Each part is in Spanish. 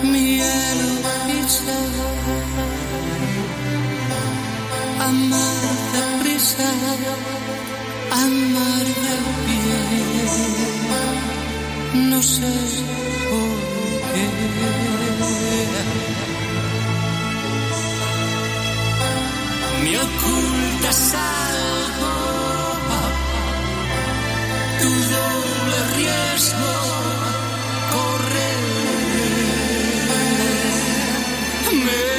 miel y sal, amar deprisa, amar de pie, no sé por qué. Me ocultas algo, tu doble riesgo, correr, me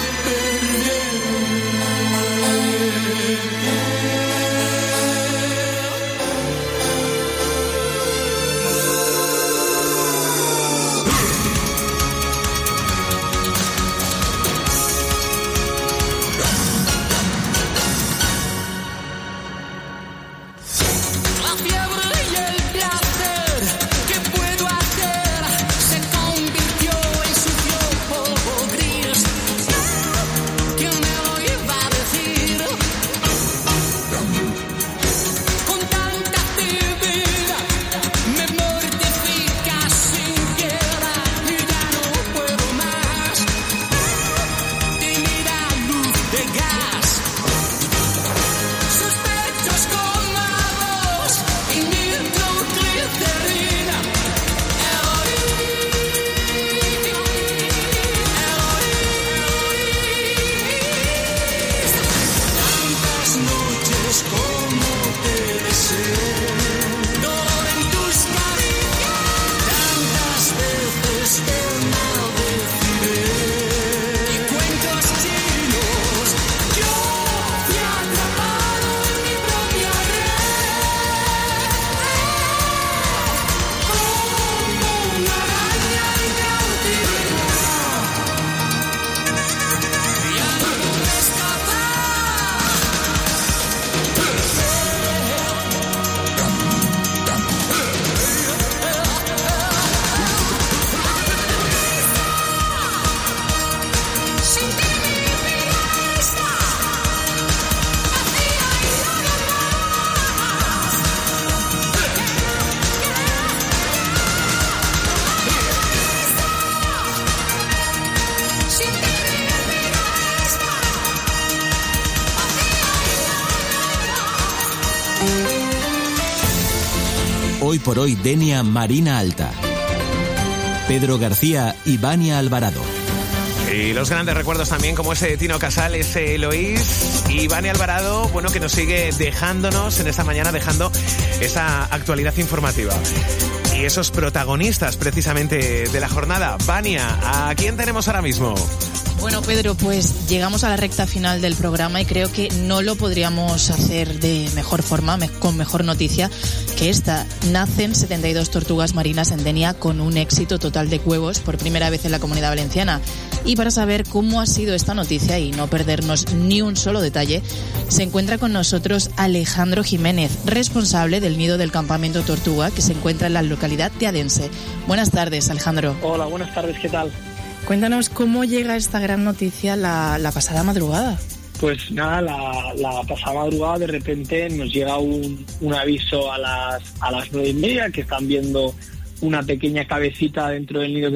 Hoy por hoy, Denia Marina Alta. Pedro García y Vania Alvarado. Y los grandes recuerdos también, como ese de Tino Casal, ese Eloís y Vania Alvarado, bueno, que nos sigue dejándonos en esta mañana, dejando esa actualidad informativa. Y esos protagonistas, precisamente, de la jornada. Vania, ¿a quién tenemos ahora mismo? Bueno, Pedro, pues llegamos a la recta final del programa y creo que no lo podríamos hacer de mejor forma, con mejor noticia que esta. Nacen 72 tortugas marinas en Denia con un éxito total de huevos por primera vez en la Comunidad Valenciana. Y para saber cómo ha sido esta noticia y no perdernos ni un solo detalle, se encuentra con nosotros Alejandro Jiménez, responsable del nido del campamento Tortuga, que se encuentra en la localidad de Adense. Buenas tardes, Alejandro. Hola, buenas tardes, ¿qué tal? Cuéntanos cómo llega esta gran noticia la pasada madrugada. Pues nada, la pasada madrugada de repente nos llega un aviso a las 9:30 que están viendo una pequeña cabecita dentro del nido